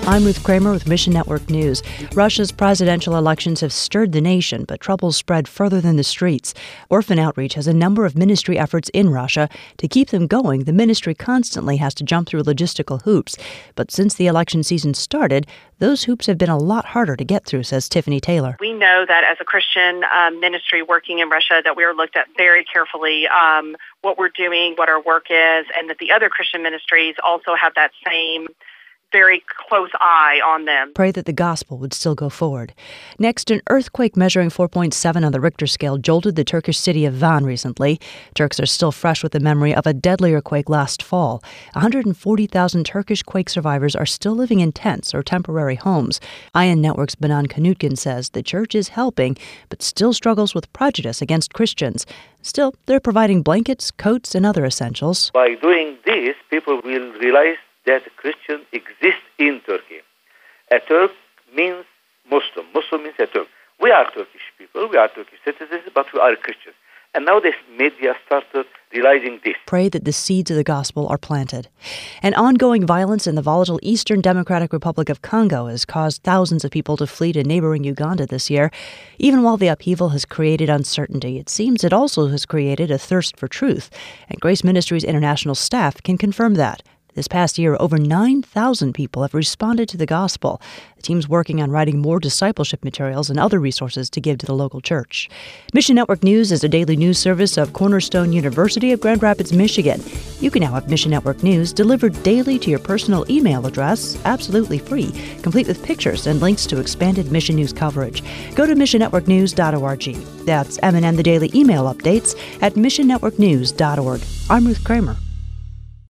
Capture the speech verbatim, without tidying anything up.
I'm Ruth Kramer with Mission Network News. Russia's presidential elections have stirred the nation, but troubles spread further than the streets. Orphan Outreach has a number of ministry efforts in Russia. To keep them going, the ministry constantly has to jump through logistical hoops. But since the election season started, those hoops have been a lot harder to get through, says Tiffany Taylor. We know that as a Christian um, ministry working in Russia that we are looked at very carefully, um, what we're doing, what our work is, and that the other Christian ministries also have that same very close eye on them. Pray that the gospel would still go forward. Next, an earthquake measuring four point seven on the Richter scale jolted the Turkish city of Van recently. Turks are still fresh with the memory of a deadlier quake last fall. one hundred forty thousand Turkish quake survivors are still living in tents or temporary homes. I N Network's Benan Kanutkin says the church is helping, but still struggles with prejudice against Christians. Still, they're providing blankets, coats, and other essentials. By doing this, people will realize that Christian exists in Turkey. A Turk means Muslim. Muslim means a Turk. We are Turkish people, we are Turkish citizens, but we are Christians. And now the media started realizing this. Pray that the seeds of the gospel are planted. And ongoing violence in the volatile Eastern Democratic Republic of Congo has caused thousands of people to flee to neighboring Uganda this year. Even while the upheaval has created uncertainty, it seems it also has created a thirst for truth. And Grace Ministries International staff can confirm that. This past year, over nine thousand people have responded to the gospel. The team's working on writing more discipleship materials and other resources to give to the local church. Mission Network News is a daily news service of Cornerstone University of Grand Rapids, Michigan. You can now have Mission Network News delivered daily to your personal email address, absolutely free, complete with pictures and links to expanded Mission News coverage. Go to mission network news dot org. That's M N N the Daily email updates at mission network news dot org. I'm Ruth Kramer.